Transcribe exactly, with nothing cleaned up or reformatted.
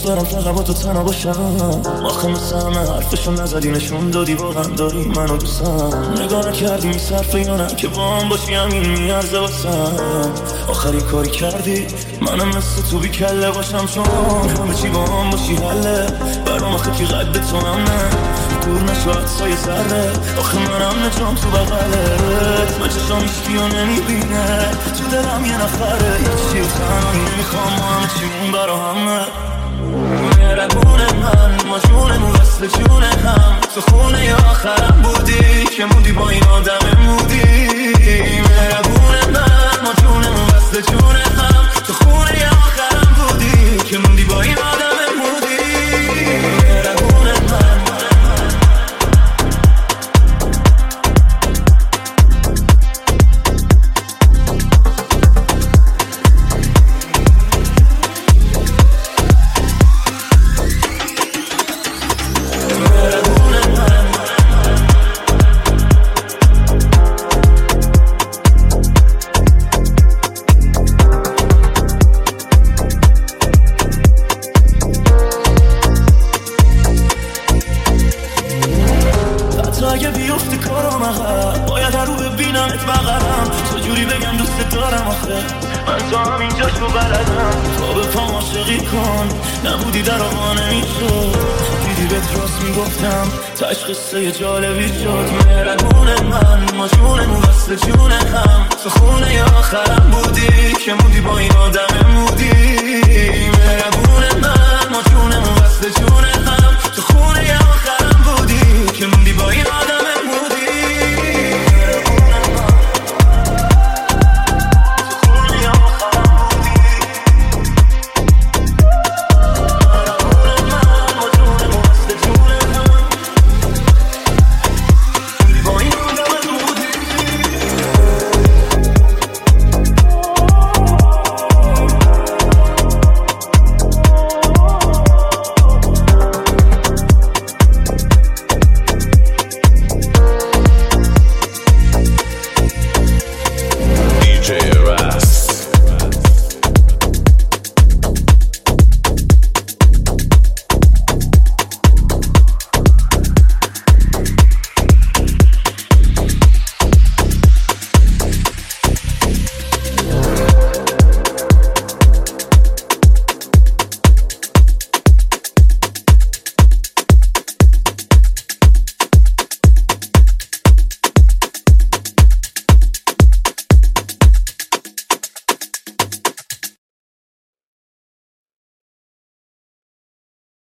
برم فقط با تو تنها باشم. آخه مثل همه حرفشو نزدی نشون دادی واقعا داری منو دوستم. نگاه نکردی میصرفه یا نه که با هم باشی همین میارزه واسم. آخری کاری کردی منم مثل تو بی کله باشم چون همه چی با هم باشی حله. برام آخه که قد تو هم نه دور نشو حدسای ذره. آخه منم نجام تو بغلت من چشام هیچکی رو نمیبینه تو دلم یه نفره هیچی و تنهایی نمیخوام همه چیمون برا همه. مهربون من ما جونمون وصل جون هم تو خونه آخرم بودی که موندی با این آدم مودی. مهربون من ما جونمون وصل جون هم تو خونه آخرم بودی که موندی با این آدم مودی. مهربون من اگه بیفتی کارم آخه باید هر رو ببینمت بغلم. چجوری بگم دوست دارم آخه من تو هم اینجاش رو بلدم. تا به پام عاشقی کن نبودی در آقا نمیشد. دیدی بهت راست میگفتم تاش قصه جالبی شد. مهربون من ما جونمون وصل جون هم تو خونه آخرم بودی که موندی با این آدم مودی.